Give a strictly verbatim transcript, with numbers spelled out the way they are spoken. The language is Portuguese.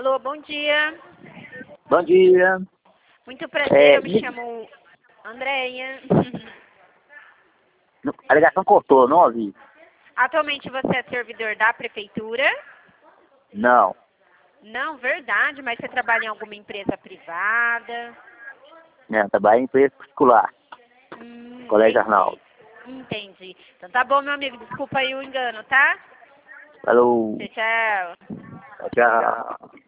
Alô, bom dia. Bom dia. Muito prazer, É, eu me me- chamo Andréia. A ligação cortou, não ouvi. Atualmente você é servidor da prefeitura? Não. Não, verdade, mas você trabalha em alguma empresa privada? Não, trabalho em empresa particular. Hum, Colégio entendi. Arnaldo. Entendi. Então tá bom, meu amigo, desculpa aí o engano, tá? Falou. Tchau, tchau. Tchau.